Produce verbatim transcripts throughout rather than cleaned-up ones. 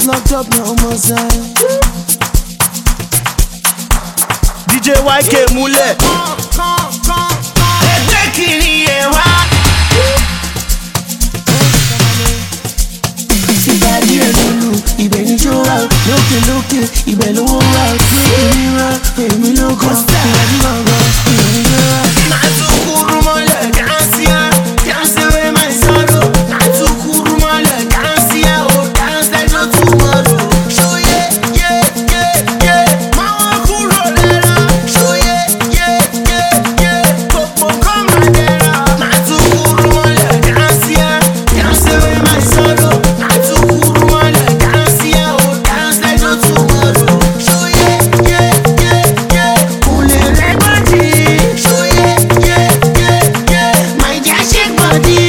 locked up, no more sign. D J Y K múlẹ̀. Ẹgbẹ́ kiri ẹ̀ wá. Ìbàdí ẹ̀ lulu, ibẹ̀ ní jó wá. Lókè lókè, ibẹ̀ lówó wá. Gbé èmi wá, èmi ló kọ́. Ìbàdí gbọ̀ngàn, ibẹ̀ ní jó wá. Màá tún kúrú mọ́lẹ̀ dáńsíá. Dance away my sorrow. Màá tún kúrú mọ́lẹ̀ dáńsíá. Oh, dance like no tomorrow. Show yeah, yeah, yeah, yeah. Máa wá kúrò lẹ́ra. Show yeah, yeah, yeah, yeah. Gbogbo kan máa dẹ̀ra. Màá tún kúrú mọ́lẹ̀ dáńsíá. Dance away my sorrow. Màá tún kúrú mọ́lẹ̀ dáńsíá. Oh, dance like no tomorrow. Show yeah, yeah, yeah, yeah. Kúnlẹ̀ rẹ̀ bọ́dí. Show yeah, yeah, yeah, yeah. My dear shake body.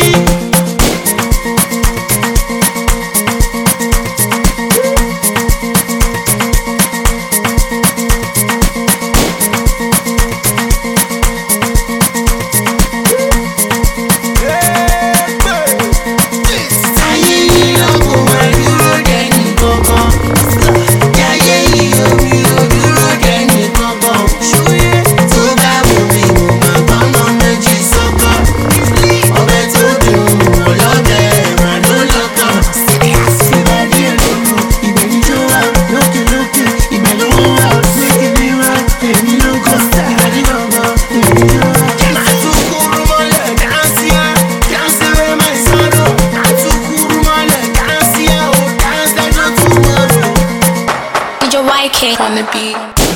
Ayé yìí lọ́kọ̀ máa dúró dẹ́ni kankan. Ayé yìí omi ò dúró dẹ́ni kankan. Ṣóyè tó bá wù mí, mo máa bá ọmọ méjì sọ́kọ̀. Ọbẹ̀ tó dùn wọ́n lọ́bẹ̀ ẹ̀ràn ló lọ́kàn. Ìbàdí ẹ̀ lulu, ibẹ̀ ní jó wá. Lókè lókè, ibẹ̀ lówó wá. Gbé èmi wá, èmi ló kọ́. Ìbàdí gbọ̀ngàn, ibẹ̀ ní jó wá. Màá tún kúrú mọ́lẹ̀ dáńsíá. Dance away my sorrow. Màá tún kúrú mọ́lẹ̀ dáńsíá. Oh, dance like no tomorrow. D J Y K on the beat.